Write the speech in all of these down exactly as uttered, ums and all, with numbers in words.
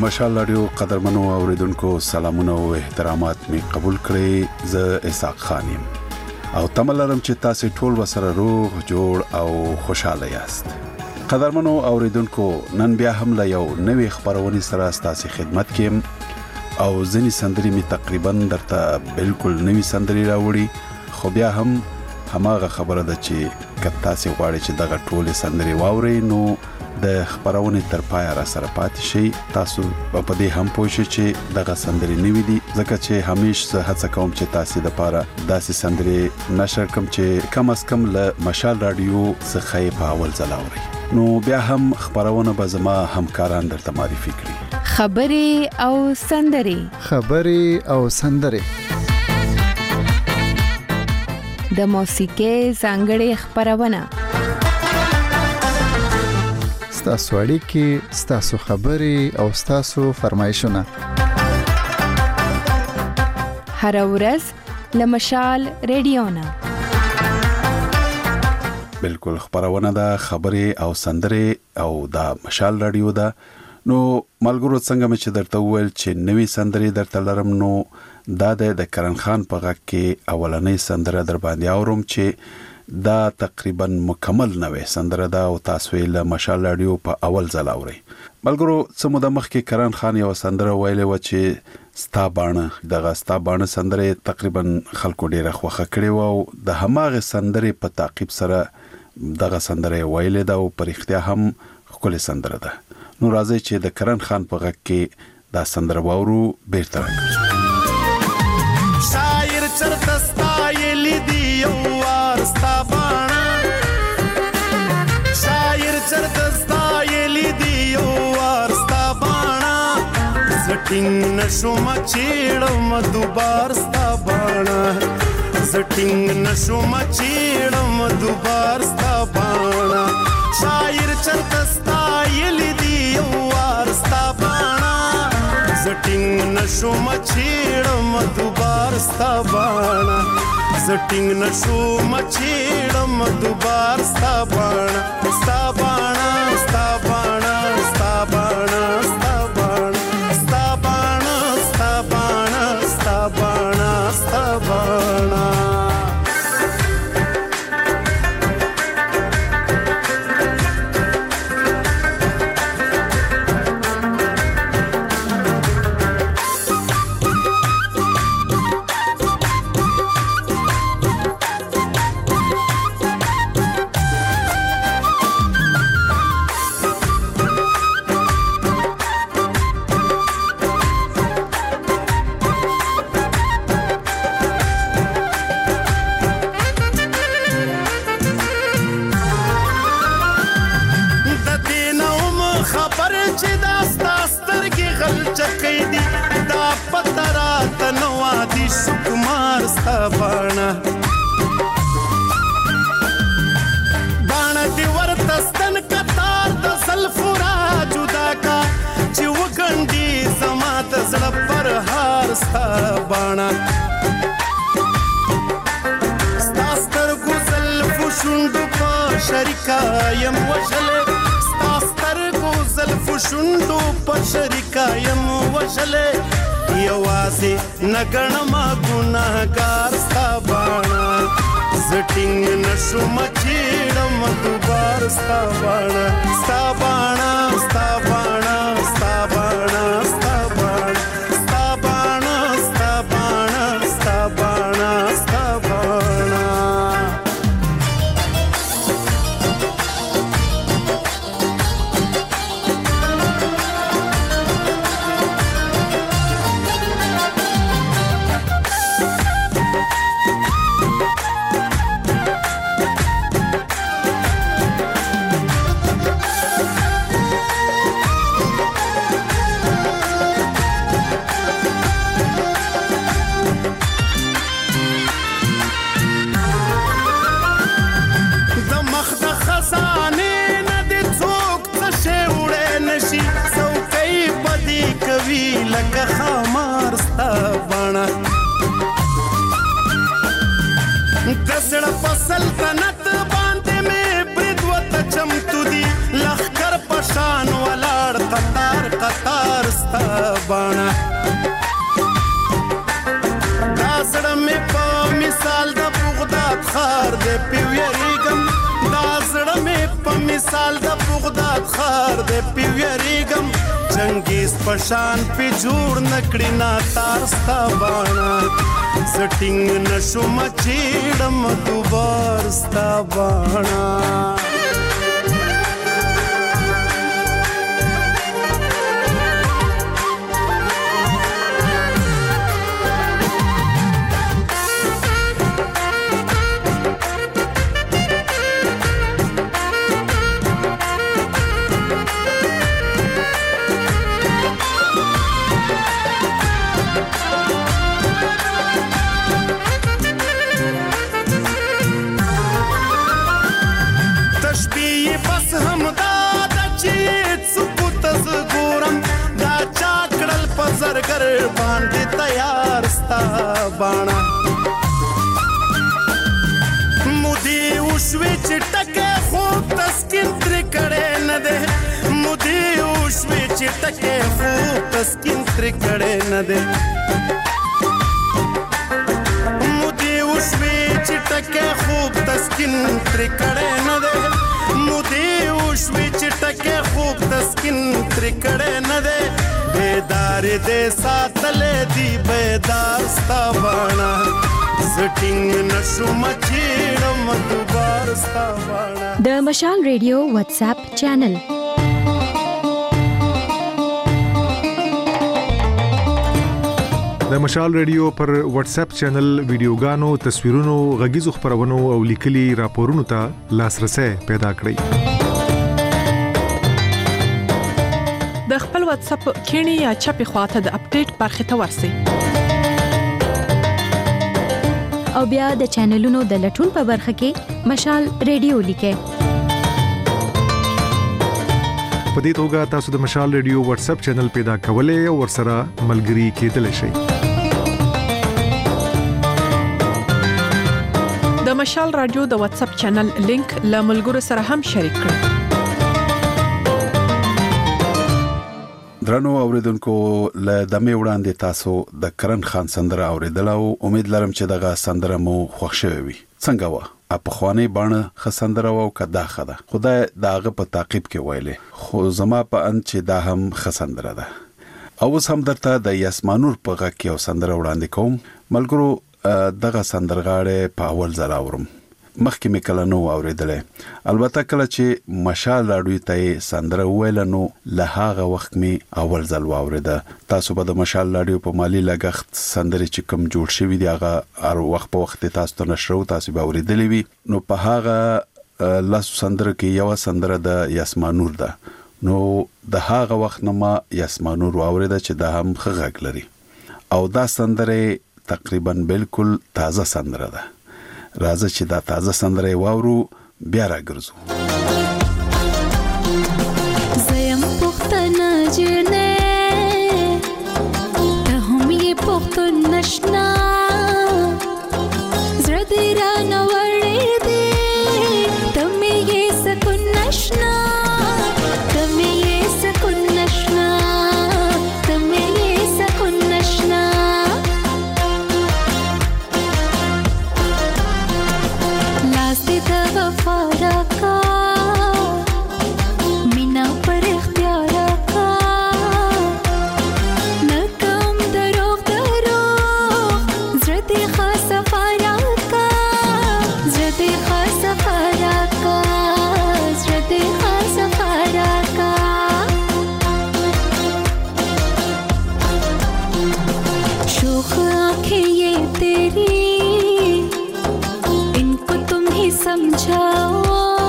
مشال رادیو قدرمنو اوریدونکو سلامونه او احترامات می قبول کړئ. زه اسحاق خان یم او تمه لرم چې تاسو ټول وسره روغ جوړ او خوشاله یاست. قدرمنو اوریدونکو نن بیا هم له یو نوې خبرونه سره ستاسو خدمت کې او ځینې سندري می تقریبا درته بالکل نوې سندري راوړي، خو بیا هم هماغه خبره ده چې کته سي غواړي چې دغه ټول سندري واوري نو د خبرونه تر پای را سره پاتې شي. تاسو په دې هم پوه شئ چې دغه سندري نوې دي، ځکه چې همیشه هڅه کوم چې تاسو د پاره داسې سندري نشر کوم چې کم از کم له مشال رادیو څخه په اول ځل اوري. نو بیا هم خبرونه به زما همکاران درته معرفي کړي. خبري او سندري خبري او سندري د موسیقي ځانګړي خبرونه ستاسو اړیکې، ستاسو خبري او ستاسو فرمایشونه هر ورځ لمشال رادیو نه بالکل خبرونه ده، خبري او سندري او د مشال رادیو ده. نو ملګرو څنګه مې چې درته وویل چې نوې سندري درته لرم، نو دا د کرن خان په غږ کې اولنۍ سندره در باندې اورم چې دا تقریبا مکمل نوې سندره ده او تاسو یې له مشال رادیو په اول ځل اورئ. ملګرو څه موده مخکې کرن خان یو سندره ویلې و چې ستا باڼه، دغه ستا باڼه سندره تقریبا خلکو ډیره خوښه کړې و او د هماغه سندره په تعقیب سره دغه سندره ویلې ده او په رښتیا هم ښکلې سندره ده. نو راځي چې د کرن خان په غږ کې دا سندره واورو. بیرته راځو. شاعر چرته ستایلی دی یو وار ستا باڼه، شاعر چرته ستایلی دی یو وار ستا باڼه، زټینګ نشوم چیړم دوبار ستا باڼه، زټینګ نشوم چیړم دوبار ستا باڼه، شاعر چرته ستایلی دی یو وار ستا باڼه، زټینګ نشوم چیړم دوبار ستا باڼه، زټینګ نشوم چیړم دوبار ستا باڼه، ستا باڼه ستا باڼه ستا باڼه ستا باڼه ستا باڼه ستا باڼه ستا باڼه ستا باڼه شریکایم وشله، ستاستر گوزل فشندو په شریکایم وشله، یوازې نګڼما ګناهګار ستا باڼه، زټینګ نشوم چیړم دوبار ستا باڼه، ستا باڼه ستا باڼه ستا باڼه ستا باڼه ستا باڼه ستا باڼه ستا باڼه ستا باڼه لکه خمار ستا باڼه، د زړه په سلطنت باندې مې برید وته چمتو دي، لښکر په شان ولاړ قطار قطار تار ستا باڼه دا زړه مې په مثال د بغداد ښار دی پې ویریږم دا زړه مې په مثال د بغداد ښار دی پې ویریږم چنګیز په شان پې جوړ نه کړي ناتار ستا باڼه زه ټینګ نه شوم چیړم دوبار ستا باڼه زرګر باندې تیار ستا باڼه مودي وشوي چې ټکه خو تسکین تر کړه نه ده مودي وشوي چې ټکه خو تسکین تر کړه نه ده مودي وشوي چې ټکه خو تسکین تر کړه نه ده مودي وشوي چې ټکه خو تسکین تر کړه نه ده بیدار دے ساتلے دی بیدار ستا باڼه زټینګ نشو مچیړم دوبار ستا باڼه د مشال ریډیو واتس اپ چینل د مشال ریډیو پر واتس اپ چینل ویډیوګانو تصویرونو غږیزو خبرونو او لیکلي راپورونو ته لاسرسي پیدا کړئ د خپل واتس اپ کینی یا چپی خواته د اپډیټ برخه ته ورسئ او بیا د چینلونو د لټون په برخه کې مشال ریډیو لیکئ په دې توګه تاسو د مشال ریډیو واتس اپ چینل پیدا کولای او ورسره ملګري کېدلی شئ د مشال رادیو د واتس اپ چینل لینک له ملګرو سره هم شریک کړئ درنو اوریدونکو له دمه وړاندې تاسو د کرن خان سندره اوریدل او امید لرم چې دغه سندره مو خوښ شوي وي څنګه و په خواني باندې خسندره او کدا خده خدای داغه په تعقیب کې ویلې خو زما په ان چې دا هم خسندره ده او هم درته د یاسمانور په غږ کې او سندره وړاندې کوم ملګرو دغه سندرغاړي په اول ځل اورم مخکې مې کله نو اوریدلې البته کله چې مشال راډیو ته سندره ویل نو له هغه وخت می اول ځل واوریده تاسو به د مشال راډیو په مالی لګښت سندره چې کوم جوړ شوی دی هغه هر وخت په وخت تاسو ته نشرو تاسو به اوریدلې وي نو په هغه لاس سندره کې یو سندره د یاسمانور ده نو د هغه وخت نه ما یاسمانور اوریده چې دا هم خغږ لري او دا سندره تقریبا بالکل تازه سندره ده راځه چې دا تازه سندره واورو بیا راګرځو زیم پختنه جنې ته هم یې پختن نشنا زړه دې را نوړې دې ته مې یې سکون نشنا ته مې یې سکون نشنا ته مې یې سکون نشنا फरका मिना पर इख्तियार का नकम दरोग दरोग ज़रदी खास फरा का ज़रदी खास फरा का ज़रदी खास फरा का शोख आँखें ये तेरी समझाओ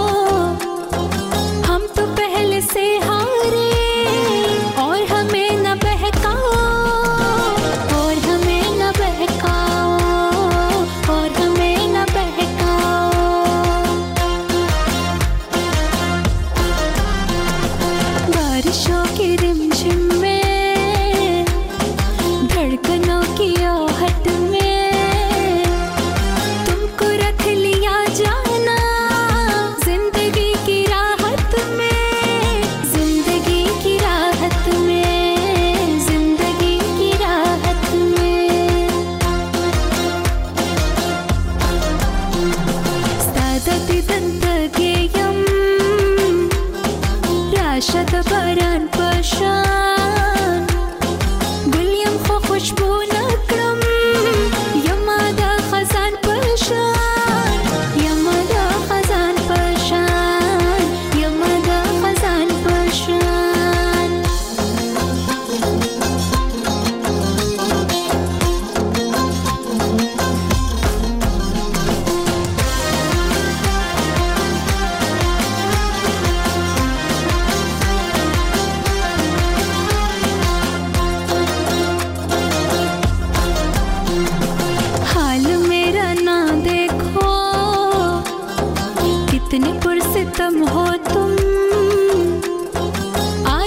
हम तो पहले से हारे और हमें न बहकाओ और हमें न बहकाओ और हमें न बहकाओ बारिशों की रिमझिम में धड़कनों की आहट में तुमको रख लिया जाना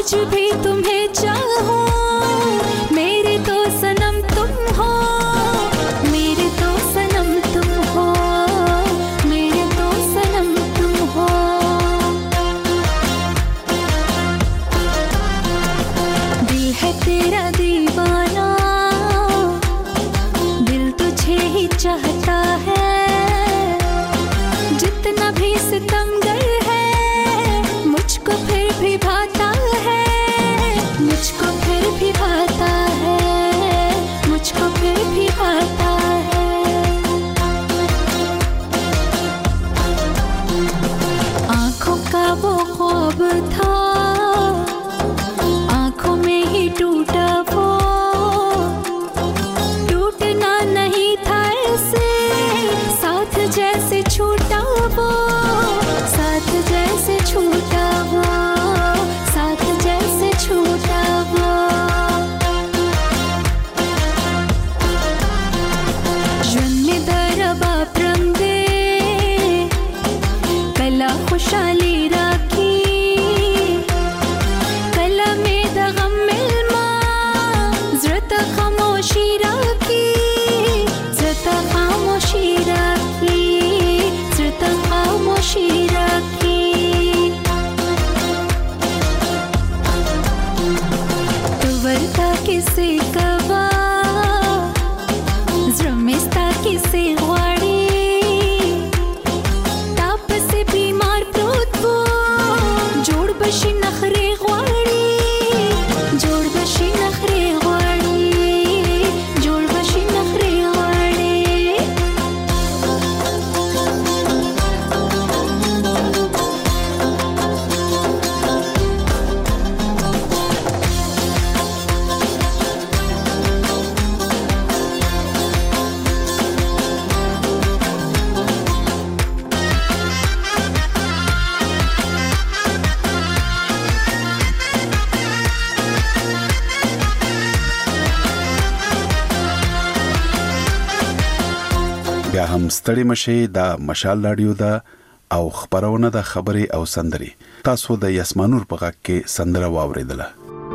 आज भी तुम्हें चाहो, मेरे तो सनम तुम हो, मेरे तो सनम तुम हो, मेरे तो सनम तुम हो। दिल है तेरा दीवाना, दिल तुझे ही चाहता है, जितना भी सितमगर है मुझको फिर भी भाता है, मुझको फिर भी भाता है, मुझको फिर भी भाता है। आँखों का वो ख्वाब था, आँखों में ही टूटा वो, टूटना नहीं था ऐसे, साथ जैसे छूटा वो, साथ जैसे छूटा वो, साथ जैसे छूटा वो। जन्मे दरबा प्रंदे कला खुशाली राखी, कला में दगम मिलमा ज़रत खामोशी राखी, ज़रत खामोशी राखी, ज़रत खामोशी राखी। तुवरता किसे कवा ज़्रमिस्ता किसे ग़वाड़ी, ताप से बीमार प्रोत वो, जोड़ बशी नखरे ग़वाड़ी, जोड़ बशी नखरे ग़वाड़ी, जोड़ बशी नखरे ग़वाड़ी। بیا هم ستړي مشي دا مشال رادیو دا او خبرونه د خبري او سندري تاسو د یسمانور په غږ کې سندره واوریدله.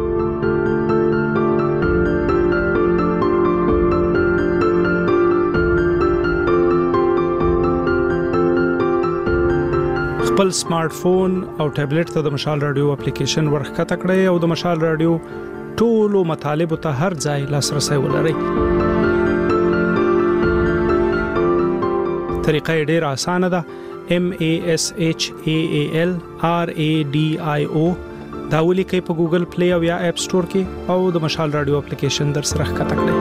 خپل سمارټ فون او ټابلیټ ته د مشال رادیو اپلیکیشن ورخکته کړئ او د مشال رادیو ټولو مطالبه ته هر ځای لاسرسي ولرئ. طریقه ډیر اسانه ده. M A S H A A L R A D I O دا ولیکئ په ګوګل پلی او یا اپ سٹور کې او د مشال رادیو اپلیکیشن در سره ښکته کړئ.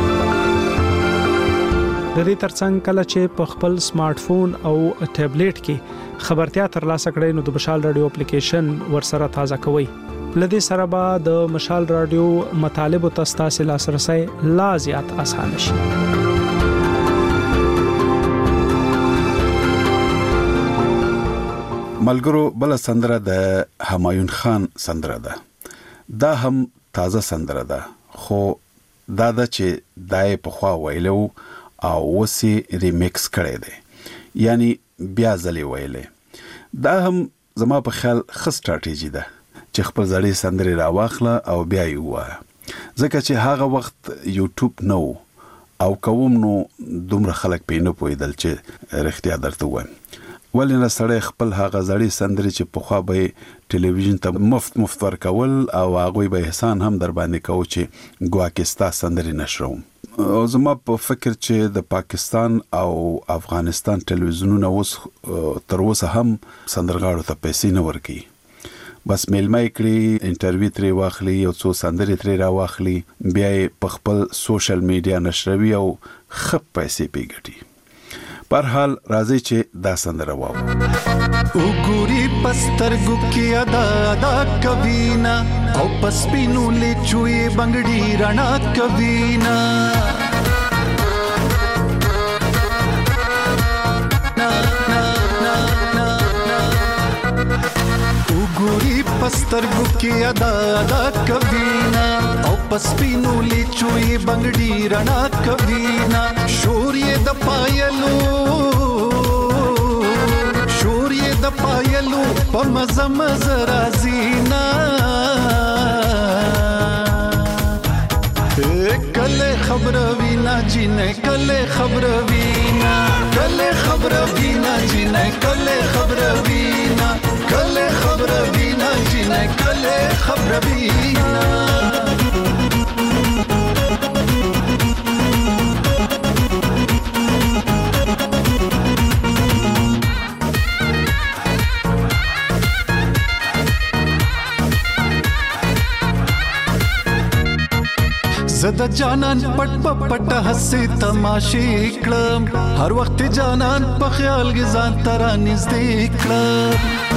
د دې ترڅنګ کله چې په خپل سمارټ فون او ټابلیټ کې خبرتیا ترلاسه کړئ نو د مشال رادیو اپلیکیشن ور سره تازه کوئ. لدې سره به د مشال رادیو مطالب او تاسو لاسرسي لا زیات اسانه شي. ملګرو بل سندره د همایون خان سندره ده. دا هم تازه سندره ده خو دا د چې دای په خوا ویلو او وسی ریمیکس کړي دي یعنی بیا ځلې ویلې. دا هم زما په خیال ښه سټریټیجی ده چې خپل ځړې سندري راواخله او بیا یې وایه ځکه چې هغه وخت یوټیوب نو او کوم نو دومره خلک پې نه پوهېدل چې رښتیا درته وایم. ولې نه سړی خپل هغه ځړې سندري چې پخوا به ټلویزیون ته مفت مفت ورکول او هغوی به احسان هم در باندې کوو چې ګواکې ستا سندري نشروم. او زما په فکر چې د پاکستان او افغانستان ټلویزیونونه اوس تر اوسه هم سندرغاړو ته پیسې نه ورکوي. بس میلمه کړي انټرویو ترې واخلي او څو سندري ترې راواخلي بیا یې په خپل سوشل میډیا نشروي او ښه پیسې پې ګټي. پر حال راځي چې دا سندره واو. وګوري پسترګو کې ادا ادا کوینا او پسپینو لچوي بنگړي رڼا کوینا وګوري پسترګو کې ادا ادا کوینا او پسپینو لچوي بنگړي رڼا کوینا شور یې د پایلو شور یې د پایلو په مزه مزه رازینا خبره وینا جنې کله خبره وینا کله خبره وینا جنې کله خبره وینا کله خبره وینا جنې کله خبره وینا زدا جانان پټ پټ حسې تماشې کړم هر وخت جانان په خیال کې ځان تر نږدې کړم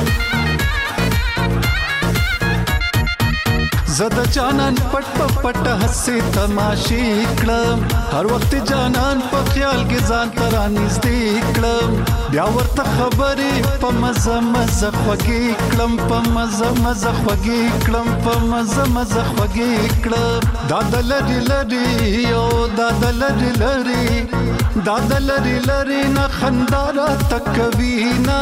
زدا جانان پټ پټ حسې تماشې کړم هر وخت جانان په خیال کې ځان تر نږدې کړم بیا ورته خبرې په مزه مزه خوږې کړم په مزه مزه خوږې کړم په مزه مزه خوږې کړم دا د لري لري او دا د لري لري دا د لري لري نه خندارا تکوینا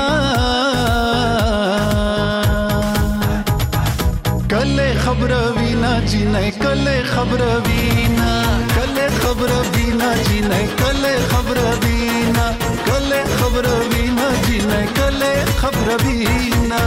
کله خبره وینا جنې کله خبره وینا کله خبره وینا جنې کله خبره وینا کله خبره وینا جنې کله خبره وینا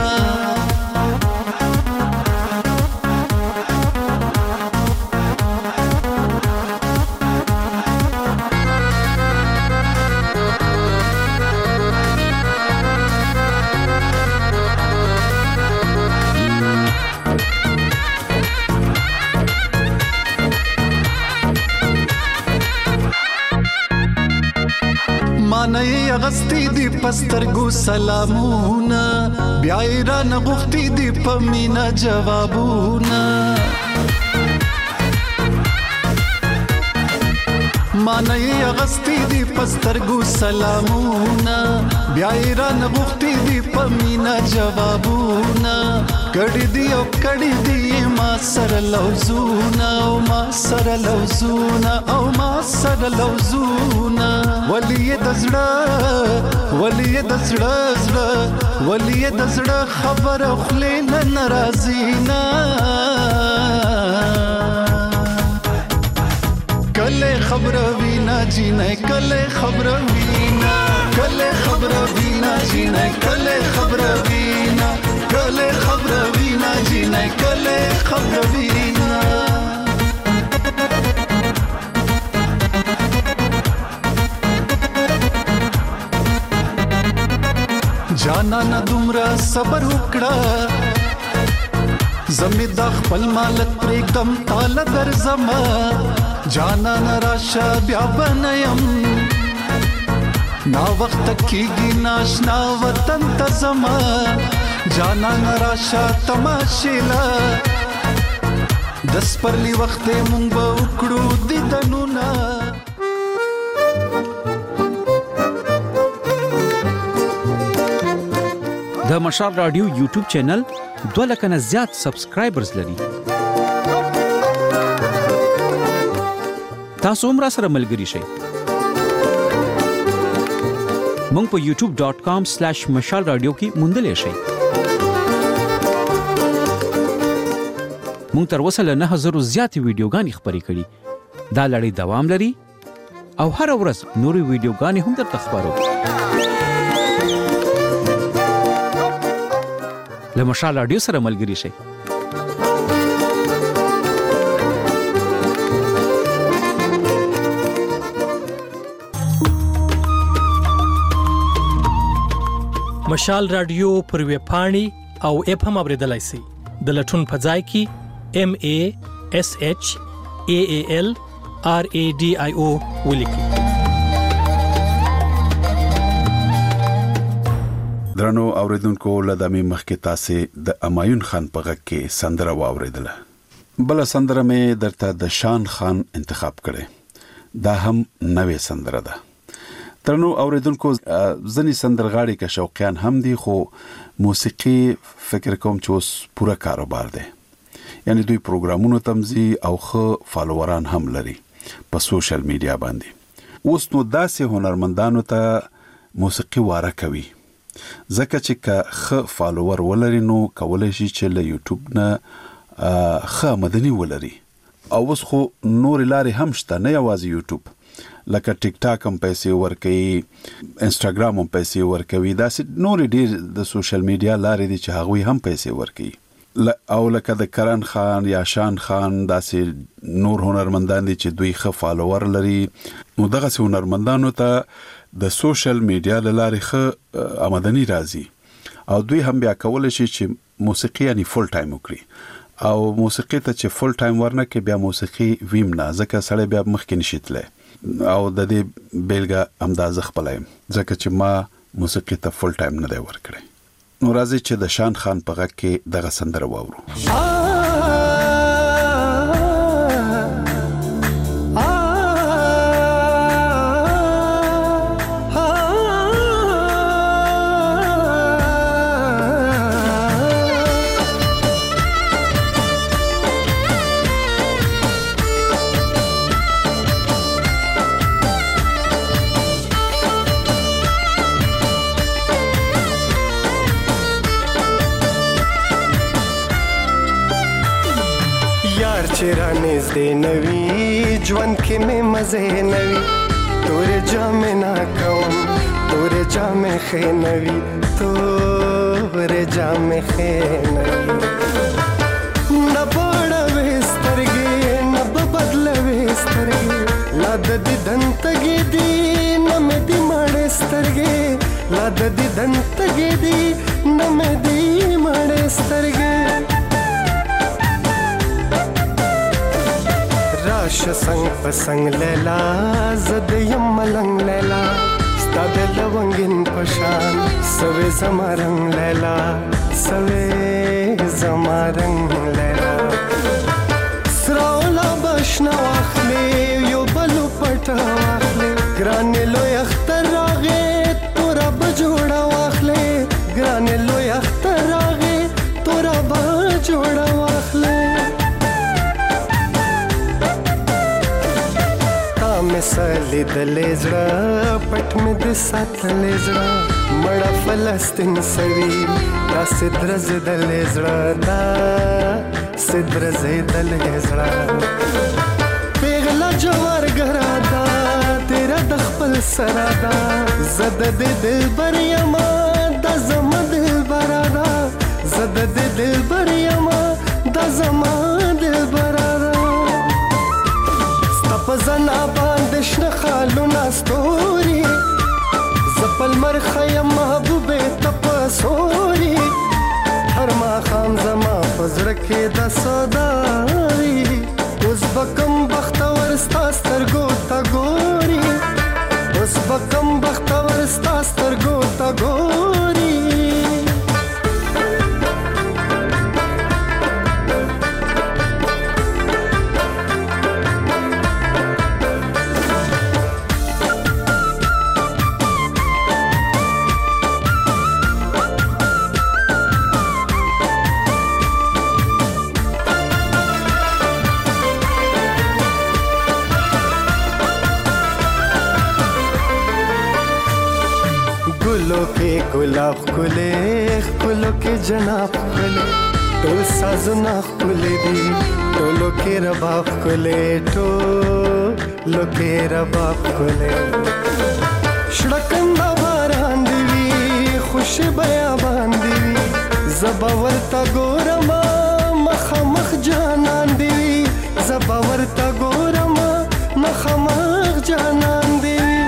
مانای اغستی دی پسترګو سلامونه بیا ایران غوښتي دی پمینا جوابونه مانای اغستی دی پسترګو سلامونه بیا ایران غوښتي دی پمینا جوابونه کړي دی او کړي دی ما سره لوزونه او ما سره لوزونه او ما سره لوزونه ولي د زړه ولي د زړه زړه ولي د زړه خبره خلین ناراضینا کله خبره وینا جنې کله خبره وینا کله خبره وینا جنې کله خبره وینا کله خبره وینا جنې کله خبره وینا جانا نه دومره صبر وکړه زمي د خپل مالک پرېږدم تاله درځمه جانا نه راشه بیا بنیم نا وخت کېږي ناشنا وطن ته ځمه جانا نه راشه تماشې له د سپرلي وخت مونږ به وکړو دیدنونه د مشال رادیو یوټیوب چینل دوه لکه نه زیات سبسکرایبرز لري تاسو هم را سره ملګري شئ مونږ په یوټیوب ډاٹ کام سلیش مشال رادیو کې موندلی شئ مونږ تر اوسه له نه هزارو زیاتې ویډیوګانې خپرې کړي دا لړۍ دوام لري او هر ورځ نورې ویډیوګانې هم درته خپرو له مشال رادیو سره ملګري شئ مشال رادیو پر ویب پاڼې او اپ هم اوریدلای شئ د لټون په ځای کې ام ا اس اچ ا ا ال ار ا ډي آی او ولیکئ درنو اوریدونکو لدامي مخکې تاسو د امایون خان په غږ کې سندره واوریدله بل سندره مې درته د شان خان انتخاب کړي دا هم نوې سندره ده درنو اوریدونکو ځنی سندرغاړي کا شوقیان هم دي خو موسیقي فکر کوم چې اوس پوره کاروبار دی یعنی دوی پروګرامونو تمزي او خو فالووران هم لري په سوشل میډیا باندې اوس نو داسې هنرمندانو ته موسیقي واره کوي ځکه چې که خ فالوور ولري نو کولای شي چې له یوټیوب نه خ مدني ولري او اوس خو نور لارې هم شته، نه یوازې یوټیوب، لکه ټیک ټاک هم پیسې ورکوي، انسټاګرام هم پیسې ورکوي، داسې نورې ډېر د سوشل میډیا لارې دي چې هغوی هم پیسې ورکوي. او لکه د کرن خان یا شان خان داسې نور هنرمندان دي چې دوی ښه فالوور لري. نو دغسې هنرمندانو ته د سوشل میډیا له لارې ښه آمدني راځي او دوی هم بیا کولی شي چې موسیقي یعنی فل ټایم وکړي او موسیقي ته چې فل ټایم ورنکړي بیا موسیقي ویم نه، ځکه سړی بیا مخکې نشي تللی. او د دې بیلګه همدازه خپله یم، ځکه چې ما موسیقي ته فل ټایم نه دی ورکړی. نو راځي چې د شان خان په غږ کې دغه سندره واورو. چرانیز دی نوی ژوند کې مې مزه نوی، تورې جامې نا کوم تورې جامې ښې نوی، تورې جامې ښې نوی. نه بوړوي سترګې نه به بدلوي سترګې، لا د دیدن تږې دي نه مې دي مړې سترګې، لا د دیدن تږې دي نه مې دي مړې سترګې. راشه څنګ په څنګ لیلا زه د یم ملنګ لیلا، ستا د لونګین په شان سوې زما رنګ لیلا، سوې زما رنګ لیلا. سره اوله بشنه واخلې یو بلو پټه واخلې، ګرانې لوی اختر راغې توره به جوړه واخلې، ګرانې لوی اختر راغې توره به جوړه واخلې. مې سالي د لیزړه پټ مې د ساتلې زړه، مړه فلسطین سوي دا سدرز د لیزړه، دا سدرز د لیزړه. پیغله جوار ګرا دا تیرا د خپل سره دا، زه د دې دلبر یما دا زما دلبره دا، زه د دې دلبر یما دا زما دلبره دا. ستا په زنا باندې شنه خالونه ستوري، زه په لمر ښه یم محبوبې ته په سوري، هر ماښام زما په زړه کې دا سودا وي، اوس به کوم بختور ستا سترګو ته ګوري، اوس به کوم بختور ستا سترګو ته ګوري. ګلو کې ګلاب ښکلې ښکلو کې جناب ښکلې، ټول سازونه ښکلې دي ټولو کې رباب ښکلې، ټولو کې رباب ښکلې. شړکنده باران دي وي خوشي بیابان دي وي، زه به ورته ګورم مخامخ جانان دي وي، زه به ورته ګورم مخامخ جانان دي وي.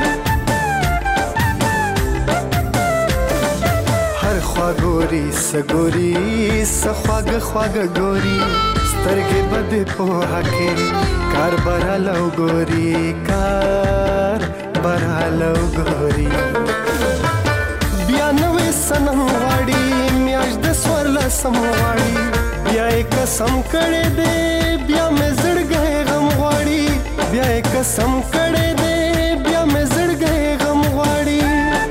ګوري سګوري سخواګه خواګه ګوري، سترګې بده په هکې کار برالو ګوري، کار برالو ګوري. بیا نوې سنم غواړي میاش د سورلا سم غواړي، بیا یې قسم کړی دی بیا مې زړګی غم غواړي، بیا یې قسم کړی دی بیا مې زړګی غم غواړي.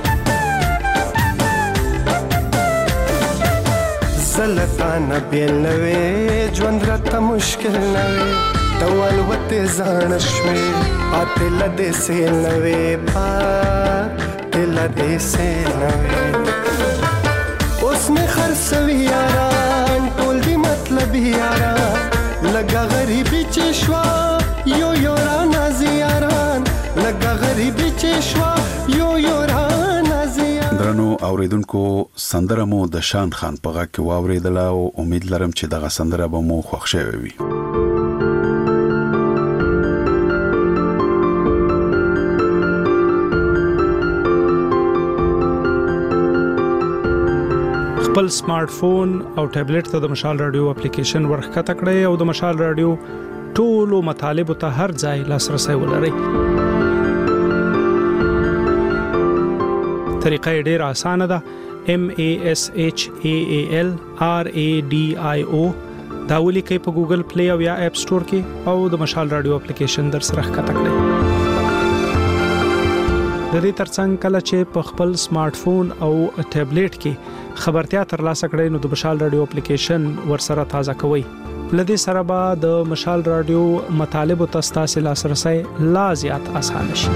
زلطانه بیل نوې ژوند راته مشکل نوې، ته والوتې زاڼه شوې پاتې له دې سیل نوې، پاتې له دې سیل نوې. اوس مې خرڅوي یاران ټول دي مطلبي یاران، لږه غریبي چې چشوا یو یو را نازیاران لګه غریبي چشوا یو یو را نازیاران. درنو اوریدونکو سندره مو د شان خان په غږ کې واوریدله او امید لرم چې دغه سندره به مو خوښ شوي وي. خپل سمارټ فون او ټابلیټ ته د مشال رادیو اپلیکیشن ورخکته کړئ او د مشال رادیو ټولو مطالبه ته هر ځای لاسرسي ولرئ. طریقه ډیره اسانه ده. M A S H A A L R A D I O دا ولیکئ په ګوګل پلی او یا اپ سٹور کې او د مشال رادیو اپلیکیشن در سره ښکته کړئ. د دې ترڅنګ کله چې په خپل سمارټ فون او ټابلیټ کې خبرتیا ترلاسه کړئ نو د مشال رادیو اپلیکیشن ورسره تازه کوئ. لدې سره به د مشال رادیو مطالب او تاسو لاسرسي لا زیات اسانه شي.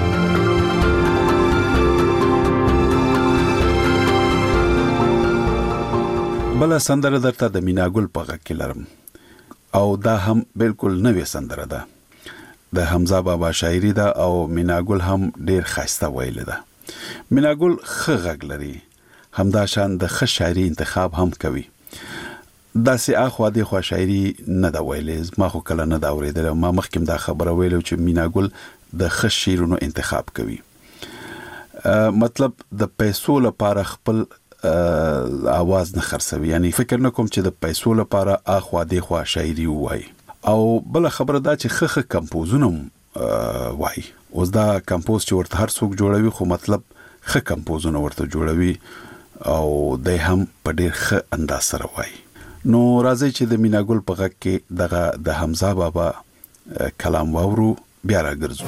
بل سندره درته د میناګل په غږ کې لرم او دا هم بالکل نوې سندره ده. د حمزه بابا شاعري ده او میناګل هم ډیر خاصه ویل ده. میناګل ښه غږ لري، همدا شان د ښه شاعري انتخاب هم کوي. دا سي اخوا د خو شاعري نه دا ویلې، ما خو کله نه دا اوریدل. ما مخکې دا خبره ویلو چې میناګل د ښه شعرونو انتخاب کوي. مطلب د پیسو لپاره خپل आवाज نه خرڅوي، یعنی فکر نه کوم چې د پیسو لپاره اخوا د خو شاعري وای. او بل خبره دا چې خخ کمپوزونه وای. اوس دا کمپوز چې ورته هر څوک جوړوي خو مطلب خ کمپوزونه ورته جوړوي او د هم په ډیر ښه انداز سره وای. نو راځي چې د میناګل په غږ کې دغه د حمزه بابا کلام واورو، بیا راګرځو.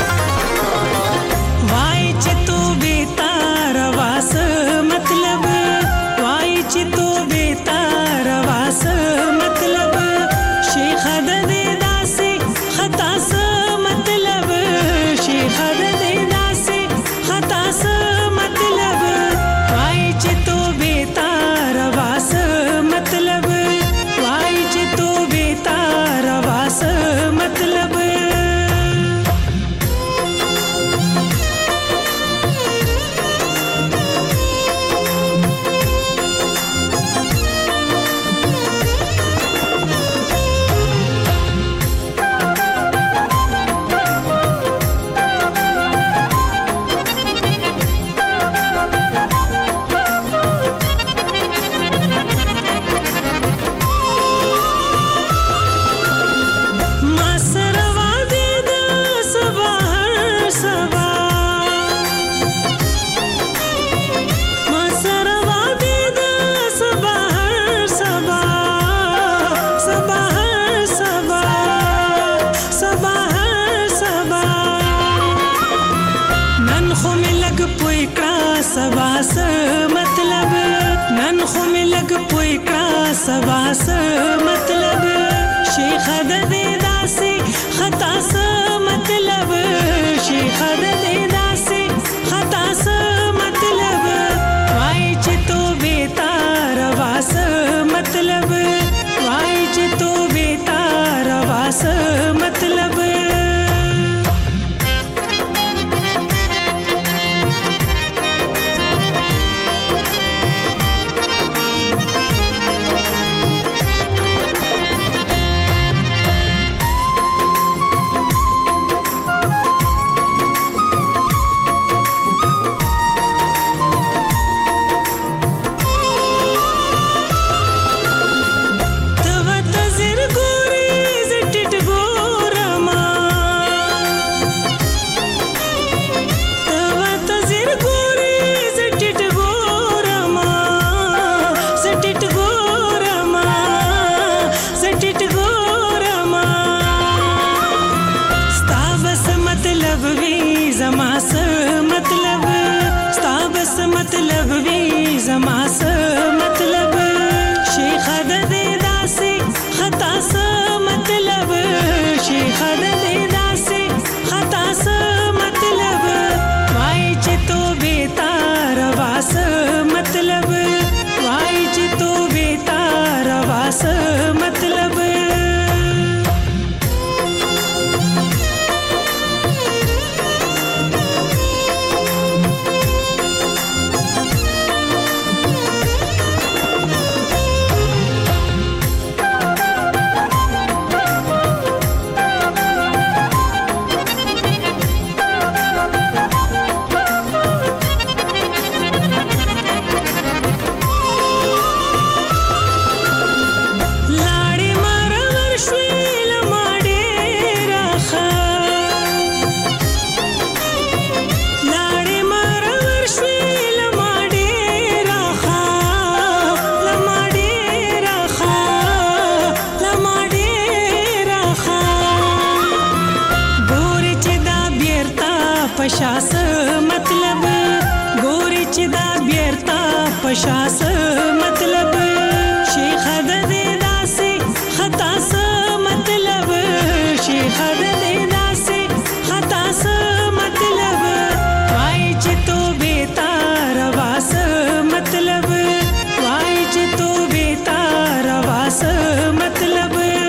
وای چې تو به تار واس مطلب، وای چې تو به تار واس مطلب، شیخ د دې داسې خطا س مطلب، شیخ د دې داسې خطا س مطلب، وای چې تو به تار واس مطلب، وای چې تو به تار واس مطلب. سباس مطلب، شیخ د دې داسې خطا س مطلب، شیخ د دې داسې خطا س مطلب، وای چې تو به تار واس مطلب، وای چې تو به تار واس مطلب. मतलब वी जमा स मतलब, शेख द दे दासी खता स मतलब, शेख द दे दासी खता स मतलब, वाई च तो बेतार वास मतलब, वाई च तो बेतार वास मतलब. چې دا بیرته پشاس مطلب شیخ د دې داسې خطا څه مطلب شیخ د دې داسې خطا څه مطلب وای چې تو بیتار واس مطلب وای چې تو بیتار واس مطلب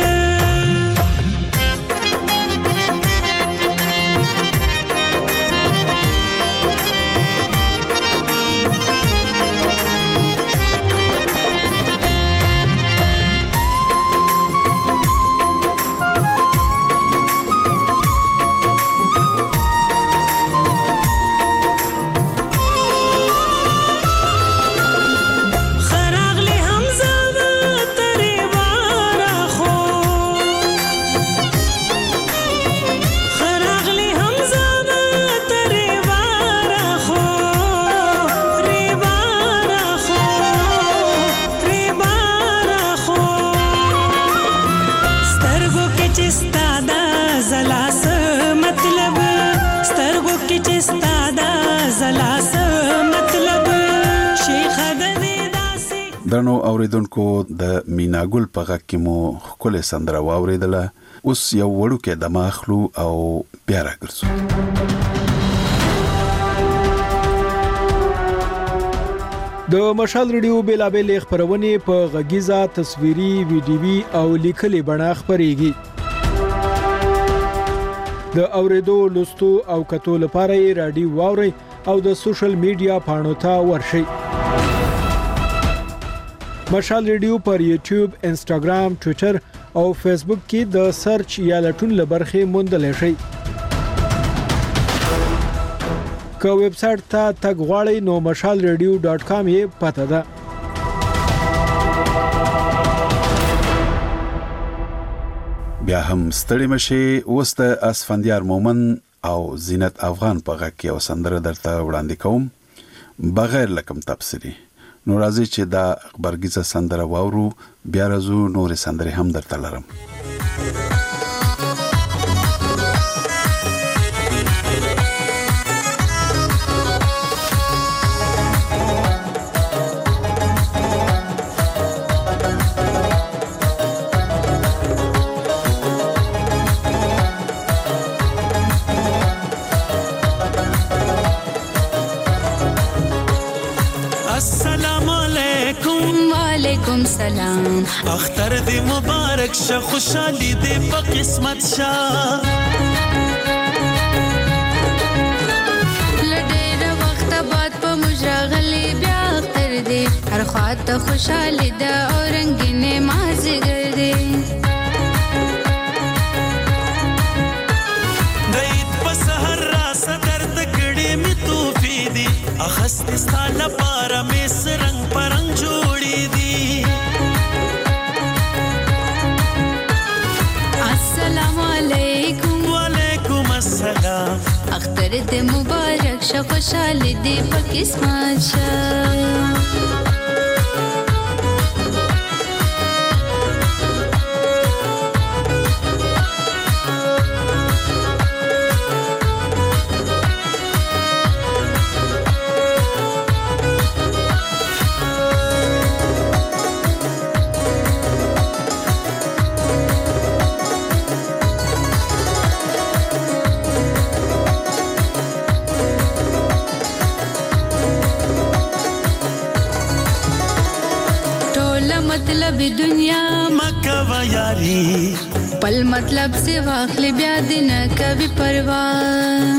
درنو اوریدونکو د میناګل په غږ کې مو خپل سندره واوریدله. اوس یو وړوکی د ماخلو او بیا راګرځو. د مشال ریډیو بیلابل خبرونه په غږیزه تصویري ویډیوي او لیکلي بڼه خبريږي. د اوریدو لوستو او کتو لپاره رادیو واوري او د سوشل میډیا پاڼو ته ورشي. مشال ریډیو پر یوټیوب، انسټاګرام، ټوئیټر او فیسبوک کې د سرچ یا لټون لبرخه موندل شي. که ویب سټ ته تګ غواړئ نو مشال ریډیو ډاٹ کام یې پته ده. بیا هم ستړي مشي. اوس د اسفندیار مومن او زینت افغان په غږ کې او سندره درته وړاندې کوم بغیر لکم تفسیری. نو راځي چې دا خبرګیزه سندره واورو. بیا راځو نورې سندرې هم درته لرم. سلام اختر دې مبارک شه خوشالي دې په قسمت شه لډېر وخت بعد په مجرغلي بیا اختر دې هر خواته خوشالي ده او رنگینه مازیګر دې دید په سحر را صدر د کړي می توفي دي اخست ستاله پاره مې سرنګ پرنګ جوړي دي. السلام علیکم وعلیکم السلام اختر دې مبارک شه خوشالي دې په قسمت شه مطلب دنیا مکه و یاری پل مطلب سے واخلی بیا دن کبھی پرواز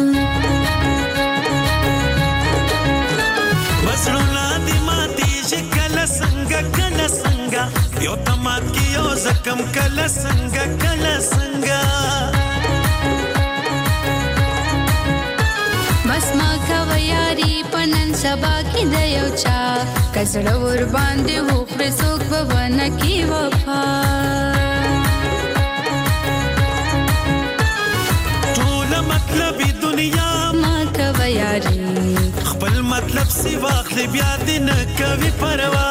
بسرولا دی ماتی جی کل سنگا کل سنگا یو تمات کی یو زکم کل سنگا کل سنگا بس ما کا و یاری پنن سبا کی دیو چا کسړه ور باندې هو پر څوک بونه کی وفا ټول مطلب دنیا ما کوي یاري خپل مطلب سی واخلې بیا دې نه کوي پروا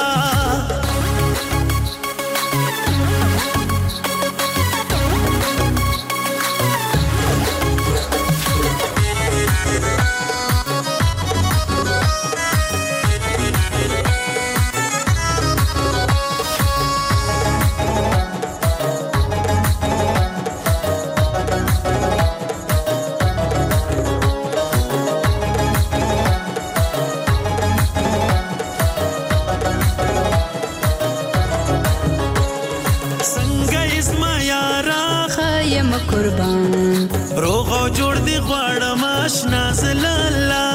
قربان روغ او جوړ دی غواړم آشنا زلالا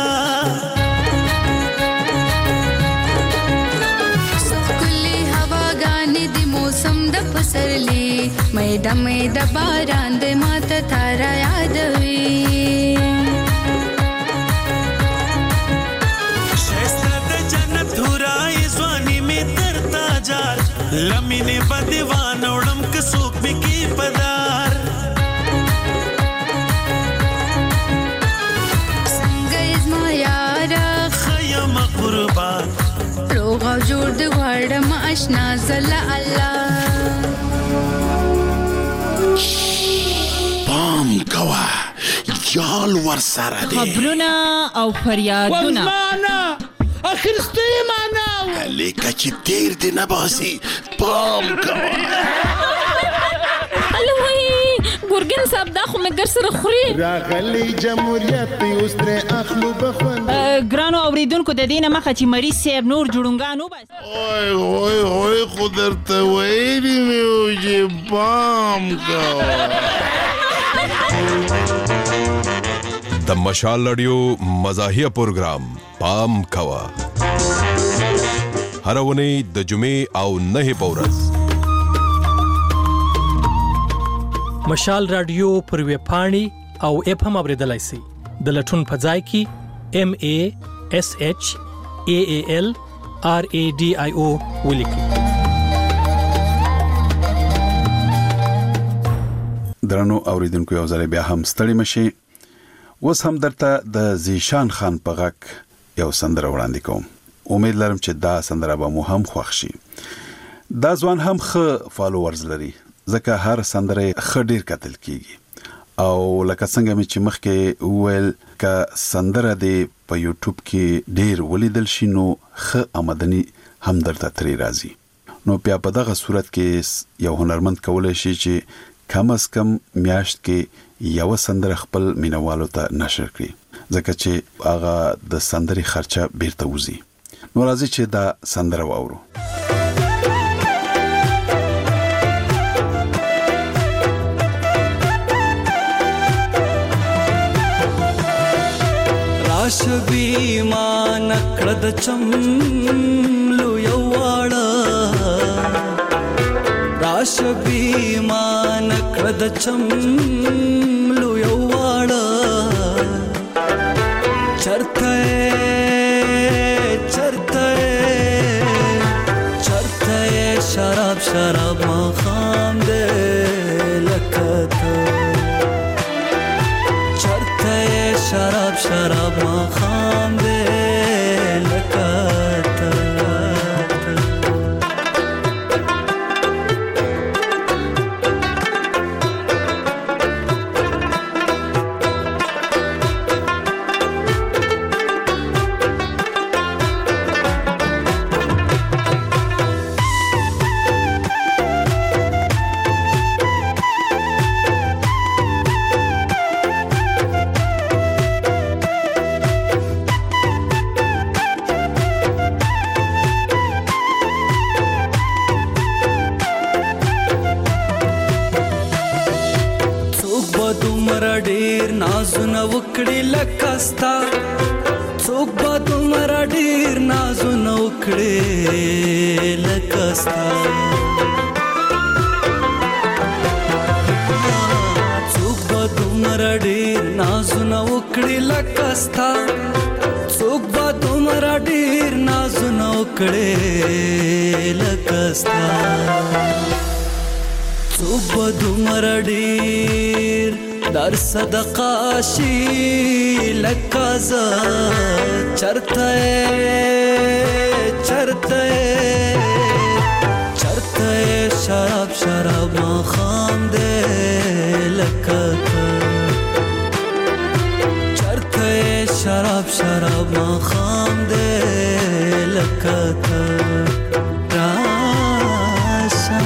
سخکلی هواګانې د موسم د پسرلی میدا میدا باران د ماته تارا یادوي شایسته د جنت هورای ځواني می تر تاجار لمینه بدیوان وړم که څوک می کی پدار څنګه زما یارا خیم قربان روغ او جوړ دی غواړم آشنا زلا الله پام کوا یال ور سره دی خبرونه او فریادونه والمانا اخرستی معنا لیکه چې تیر دی نباسي پام کوا الوی ګورګن صاحب دا خو مې ګر سره خوري راغلی جمهوریت اوس تر اخلو بخون ګرانو اوریدونکو د دینه مخه چې مریض صاحب نور جوړونګانو بس اوه اوه اوه خو درته ویلي مې و چې پام کوا د مشال رادیو مزاحیه پروګرام پام کوا هر ونی د جمعې او نه پورز مشال رادیو پر ویب پاڼې او اپ هم اوریدلای شئ د لټون په ځای کې ام ا اس اچ ا ا ال ار ا ډي آی او ولیکئ. درنو اوریدونکو یو ځل بیا هم ستړي مشي. اوس هم درته د زیشان خان په غږ یو سندره وړاندې کوم. امید لرم چې دا سندره به مو هم خوښ شي. دا ځوان هم ښه فالوورز لري ځکه هر سندره ښه ډیر کتل کیږي او لکه څنګه مې چې مخکې وویل که سندره دی په یوټیوب کې ډیر ولیدل شي نو ښه آمدنی هم درته ترې راځي. نو بیا په دغه صورت کې یو هنرمند کولی شي چې کم از کم میاشت کې یو سندره خپل مینوالو ته نشر کړي ځکه چې هغه د سندري خرچه بیرته وځي. نو راځي چې دا سندره واورو. شبی ما نکړه د چملو یو واړه راشبی ما نکړه د چملو یو واړه چرته چرته چرته شراب شراب ما خام دې لکته شراب شراب ما خام دے لکاتا نازونه وکړي لکستا څوک به دومره ډیر نازونه وکړي لکستا څوک به دومره ډیر نازونه وکړي لکستا څوک به دومره ډیر نازونه وکړي لکستا څوک به دومره ډیر در صدقه شي لکه زه چرته چرته چرته شراب شراب ما خام دې لکه چرته شراب شراب ما خام دې لکه راشه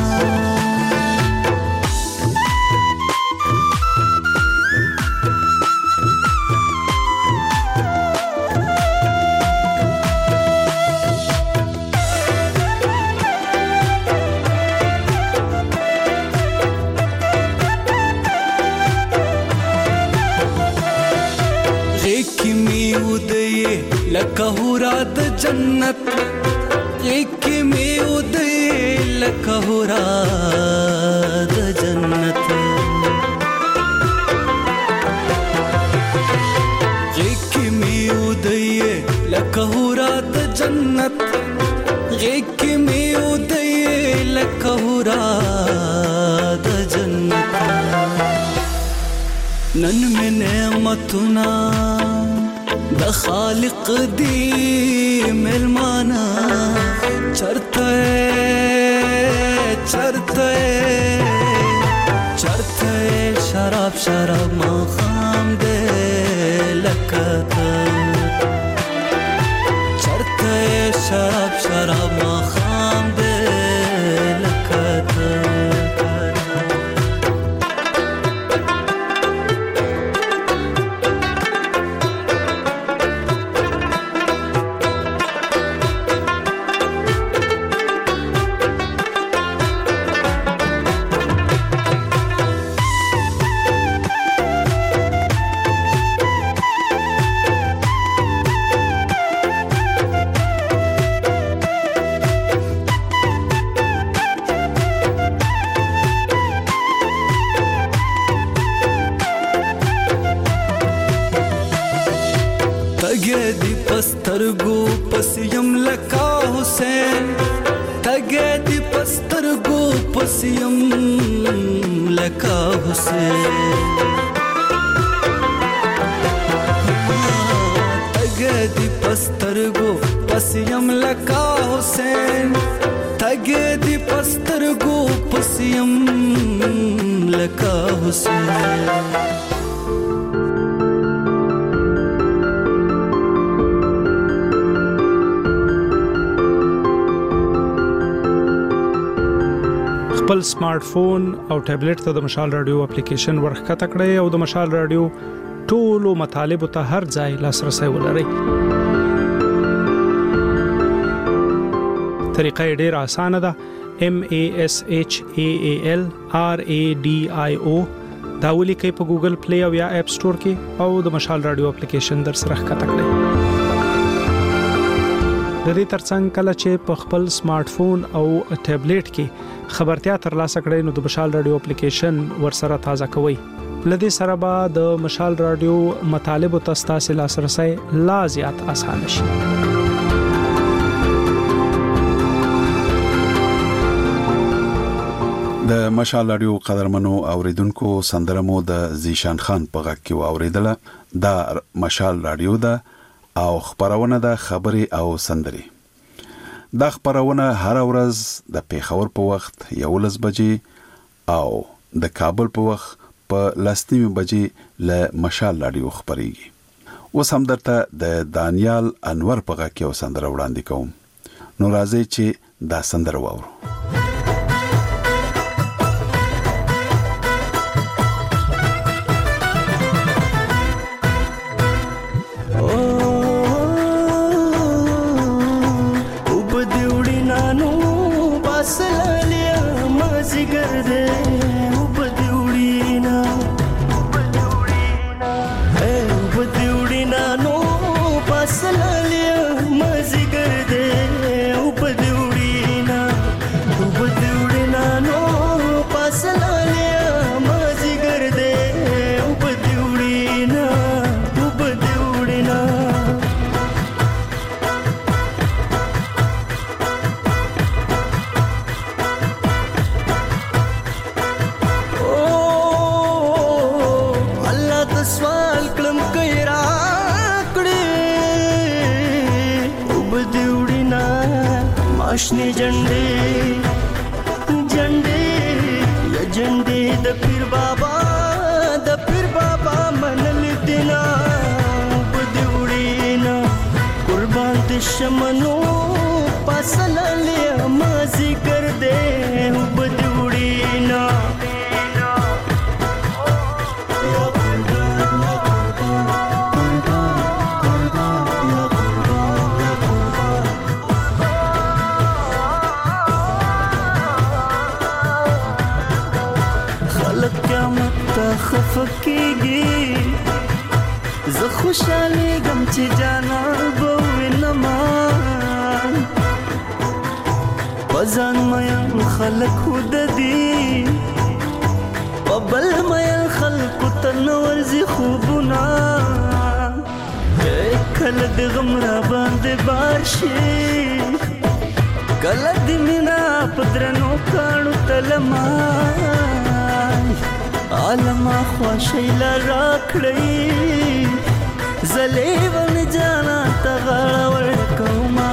جنت یک می ودی لکه هورا د جنت یک می ودی لکه هورا د جنت یک می ودی لکه هورا د جنت نن می نعمتنا د خالق دی ملمانا چرته چرته چرته شراب شراب ما خام دے لکتا چرته شراب شراب ما خام دے لکتا پسترګو پسیم لکا حسین تګې دی پسترګو پسیم لکا حسین تګې دی پسترګو پسیم لکا حسین تګې دی پسترګو پسیم لکا حسین خپل سمارټ فون او ټابلیټ ته د مشال رادیو اپلیکیشن ورخکته کړئ او د مشال رادیو ټولو مطالبه ته هر ځای لاسرسي ولرئ. طریقه ډیره اسانه ده. M A S H A A L R A D I O دا ولیکئ په ګوګل پلی او یا اپ سٹور کې او د مشال رادیو اپلیکیشن در سره ښکته کړئ. د دې ترڅنګ کله چې په خپل سمارټ فون او ټابلیټ کې خبرتیا ترلاسه کړئ نو د مشال رادیو اپلیکیشن ورسره تازه کوئ. لدې سره به د مشال رادیو مطالب او تاسو لاسرسي لا زیات اسانه شي. د مشال رادیو قدرمنو اوریدونکو سندرمو د زیشان خان په غږ کې اوریدله. دا مشال رادیو ده او خبرونه ده خبري او سندري. دا خبرونه هر ورځ د پیښور په وخت یولس بجې او د کابل په وخت په لسنیمه بجې له مشال رادیو خبريږي. اوس هم درته د دانیال انور په غږ کې سندره وړاندې کوم. نو راځي چې دا سندره واورو. آشنے جنڈے جنڈے یا جنڈے د پیر بابا د پیر بابا منل دینا بدوڑینا قربان د شمنو پاسل لیا مازی کر دے بدوڑینا خفکیږي زه خوشاله غم چې جانا بوینما خلق خود دی وبل مې خلق تنور زی خوبنا کله د غم را باندې بار شي کله د مینا پدرنو کانو تلما عالم خوشی لرا کړی زلې ون جانا تغړ ور کوما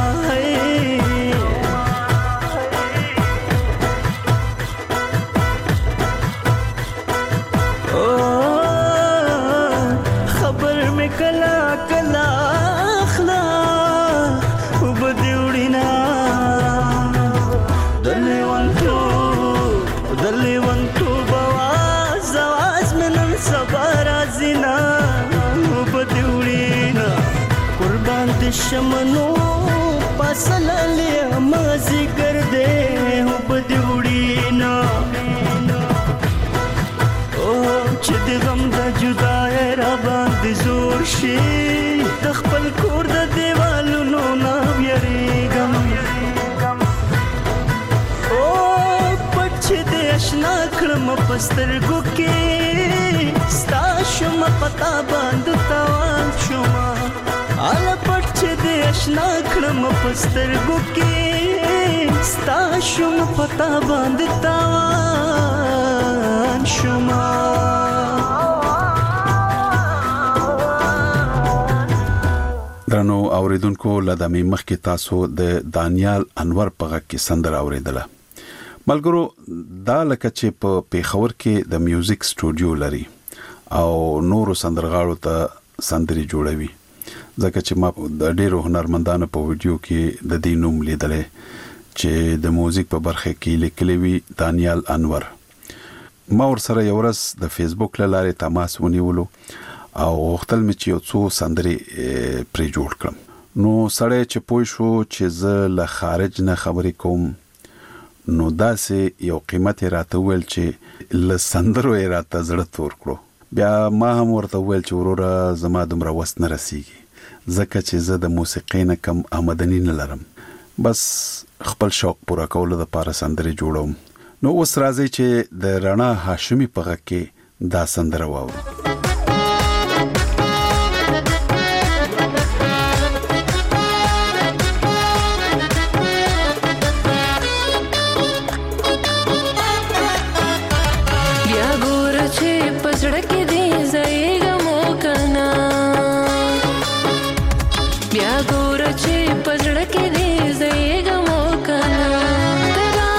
شمنو پاسل له مازی کر دے هو بدوړینا او چې د غم د جدای را باندې زور شي د خپل کور د دیوالونو نه یریګم او پټ چې د آشنا کړم پسترګو کې ستا شم پتا باندې تاوان شم اله پټ چې د آشنا کړم پسترګو کې ستا شم پتا باندې تاوان شما درنو اوریدونکو لدمې مخکې تاسو د دانیال انور په غږ کې سندره اوریدله ملګرو دا لکه چې په پیښور کې د میوزیک سټوډیو لري او نورو سندرغاړو ته سندري جوړوي ځکه چې ما د ډیرو هنرمندانو په ویډیو کې د دې نوم لیدلې چې د موزیک په برخه کې لیکلي وي دانیال انور ما ورسره یو ورځ د فیسبوک لاره تماس ونیولو او وختل مې چې یو څو سندري پری جوړ کړم نو سړی چې پوه شو چې زه له خارج نه خبرې کوم نو داسې یو قیمت راته ویل چې له سندرو راته زړه تور کړو بیا ما هم ورته ویل چې وروره زما دومره وس نه رسیږي ځکه چې زه د موسیقۍ نه کم آمدني نه لرم بس خپل شوق پوره کولو لپاره سندرې جوړوم نو اوس راځي چې د رڼا هاشمي په غږ کې دا سندره واورو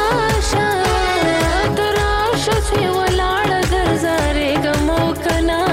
تراشا تراشا چې ولاړ درځاره ګمو کنا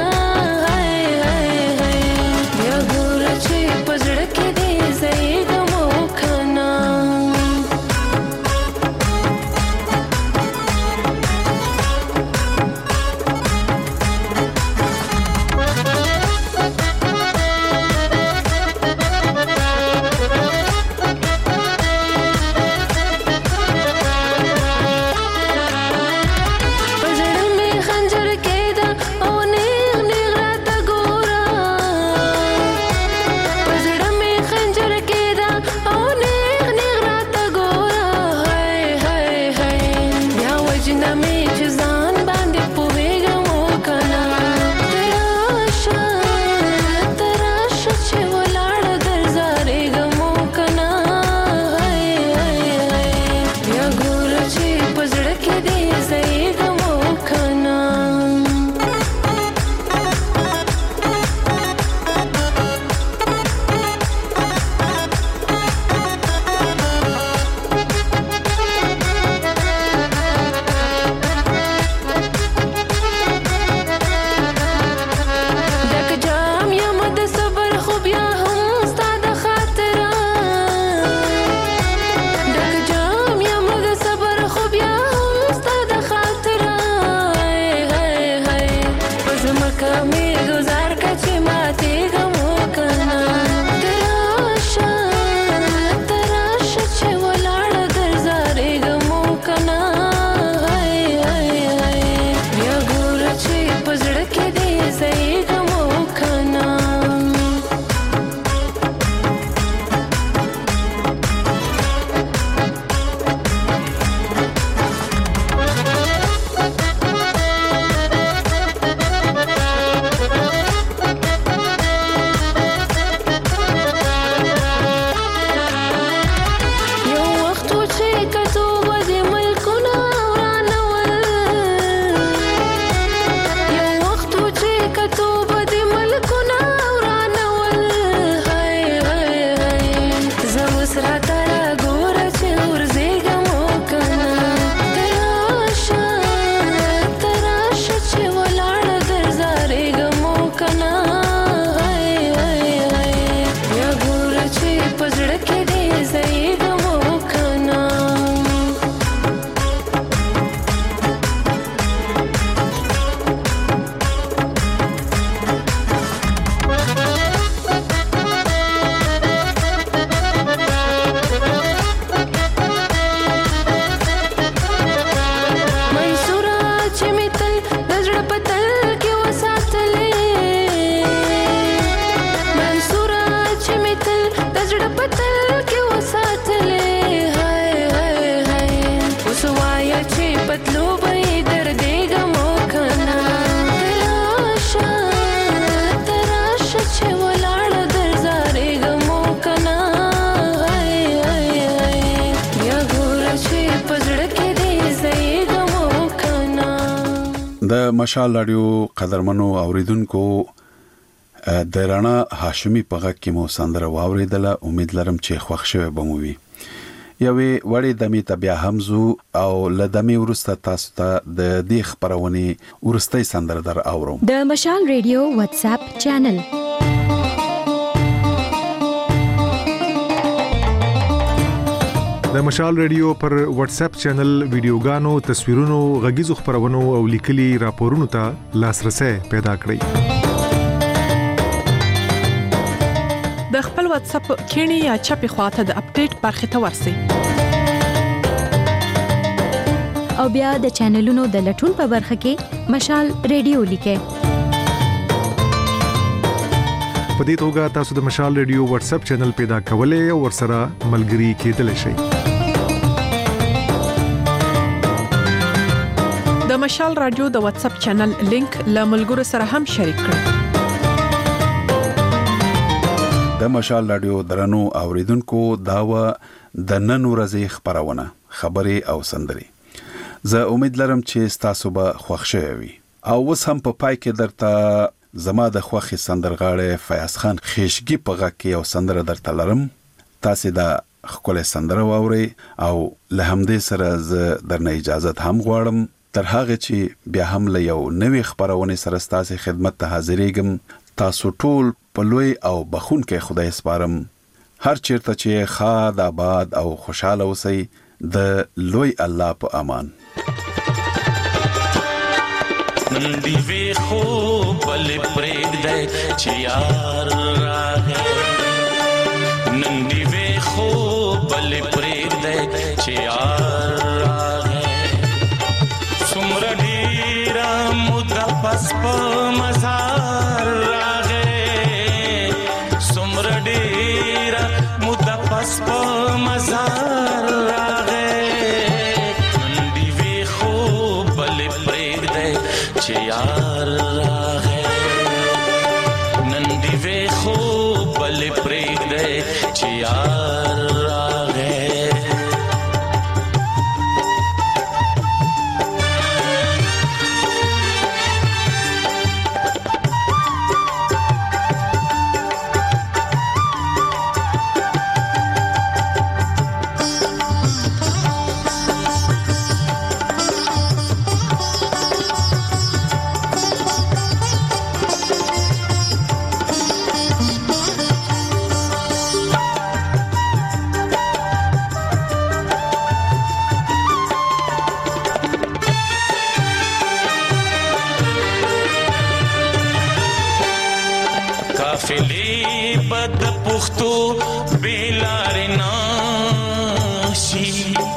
د مشال رادیو قدرمنو اوریدونکو د رانا هاشمی په غږ کې مو سندره واوریدله. امید لرم چې خوښ شوه به مو وي. یوې وړې دمې ته بیا همزو او له دمې وروسته تاسو ته د دې خپرونې وروستۍ سندره در اورم. د مشال ریډیو واتس اپ چینل د مشال ریډیو پر واتس اپ چینل ویډیوګانو، تصویرونو، غږیزو خبرونو او لیکلي راپورونو ته لاسرسي پیدا کړئ. د خپل واتس اپ کینی یا چپی خواته د اپډیټ برخه ته ورسی او بیا د چینلونو د لټون په برخه کې مشال ریډیو لیکه. په دې توګه تاسو د مشال ریډیو واتس اپ چینل پیدا کولای او ورسره ملګري کېدلی شئ. د مشال رادیو د واتس اپ چینل لینک له ملګرو سره هم شریک کړئ. د مشال رادیو درنو اوریدونکو داوا د نن ورځې خبرونه خبري او سندري. زه امید لرم چې تاسو به خوښ شئ وي. او اوس هم په پای کې درته زما د خوښي سندرغاړي فیاض خان خېشګي په غږ کې یو سندره درته لرم. تاسو دا خپل سندره واوري او له همدې سره زه درنه اجازه هم غواړم. تر هغه چې بیا هم له یو نوې خبرونه سره ستاسو خدمت ته حاضرېږم. تاسو ټول په لوی او بخونکې خدای سپارم. هر چیرته چې خاد آباد او خوشاله اوسئ. د لوی الله په امان. نندی وی خو بل پرېګ دی چې یار راغی. نندی وی خو بل پرېګ دی چې یار راغی. سمره ډیره موده پس په مزار راغی. سمره ډیره موده پس په مزار راغی. نندی وی خو بل پرېګ دی چې یار راغی. نن دی وی خو بل پرېګ دی چې یار راغی. قافلې بد پختو بیلار ناشي.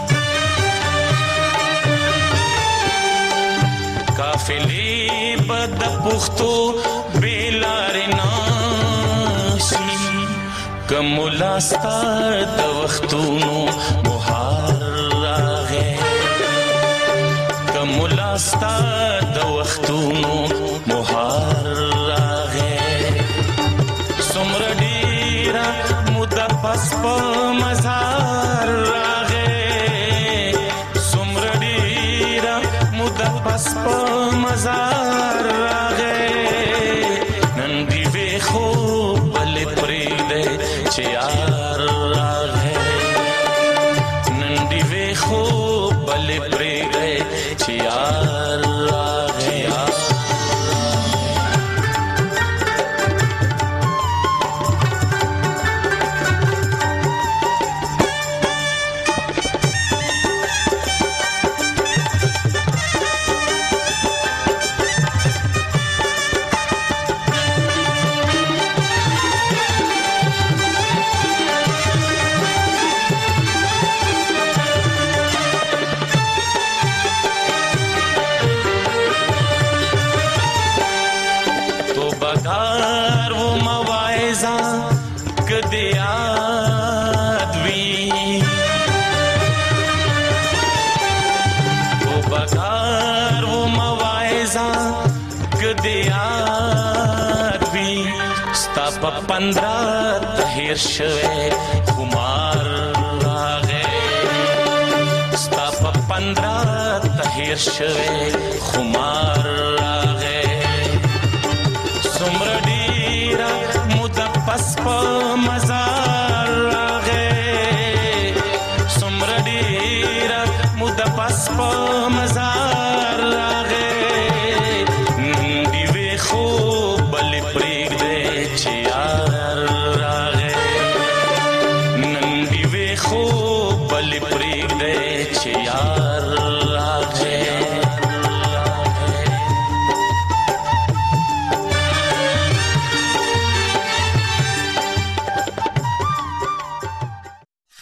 قافلې بد پختو بیلار ناشي. کمولا ستا د وختونو بهار راغی. کمولا ستا د وختونو بهار راغی. سمره ډیره موده پس په مزار راغی. سمره ډیره موده پس په مزار راغی. نن دی وی خو بل پرېګ دی چې یار راغی. نن دی وی خو بل پرېګ دی چې یار راغی. پندرہ تهیر شوه خمار راغه. ستا په پندرہ تهیر هیر شوه خمار راغې څومره ډیره موده پس په مزار راغې څومره ډیره موده پس په مزار راغې دیوې خو بلې پرېږدې چې یار راغې نن دیوې خو بلې پرېږدې چې یار